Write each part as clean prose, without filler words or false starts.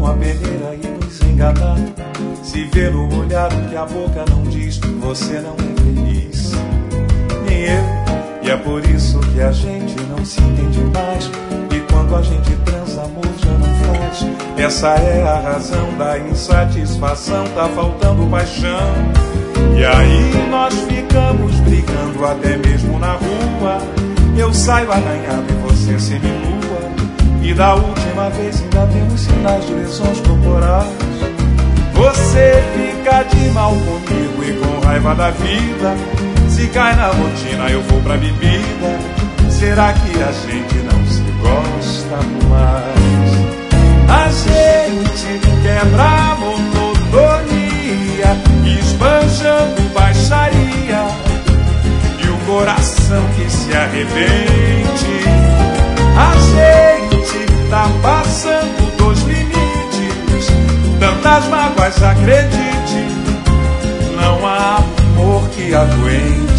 a peneira e nos enganar. Se vê no olhar o que a boca não diz, você não é feliz, nem eu. E é por isso que a gente não se entende mais. E quando a gente transa, amor já não faz. Essa é a razão da insatisfação, tá faltando paixão. E aí nós ficamos brigando até mesmo na rua. Eu saio arranhado e você seminua. E da última vez ainda temos sinais de lesões corporais. Você fica de mal comigo e com raiva da vida. Se cai na rotina eu vou pra bebida. Será que a gente não se gosta mais? A gente quebra a monotonia, esbanjando baixaria, e o coração que se arrebente. A gente tá passando dos limites, tantas mágoas, acredite, não há amor que aguente.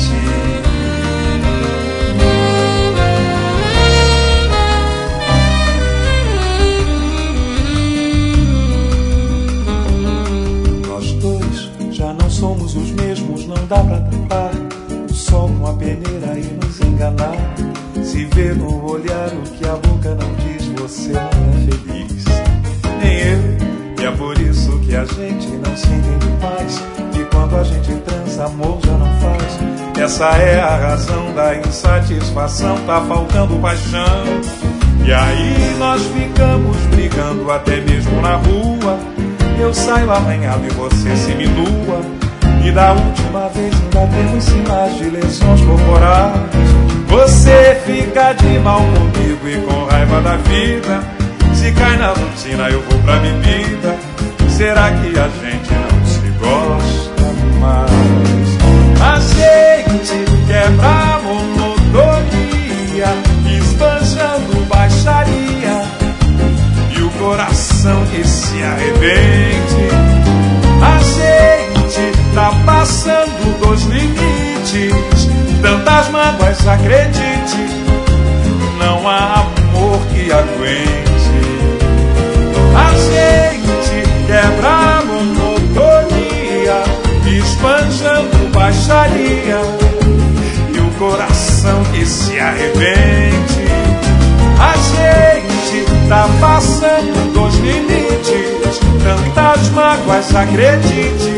Nós dois já não somos os mesmos, não dá pra tapar o sol com a peneira e nos enganar. Se vê no olhar o que a boca não diz, você não é feliz, nem eu. E é por isso que a gente não se entende mais. E quando a gente transa, amor já não faz. Essa é a razão da insatisfação, tá faltando paixão. E aí nós ficamos brigando até mesmo na rua. Eu saio arranhado e você seminua. E da última vez ainda temos sinais de lesões corporais. Você fica de mal comigo e com raiva da vida. Se cai na rotina eu vou pra bebida. Será que a gente não se gosta mais? A gente quebra a monotonia, esbanjando baixaria, e o coração que se arrebente. A gente tá passando dos limites, tantas mágoas, acredite, não há amor que aguente. A gente quebra a monotonia, esbanjando baixaria, e o coração que se arrebente. A gente tá passando dos limites, tantas mágoas, acredite,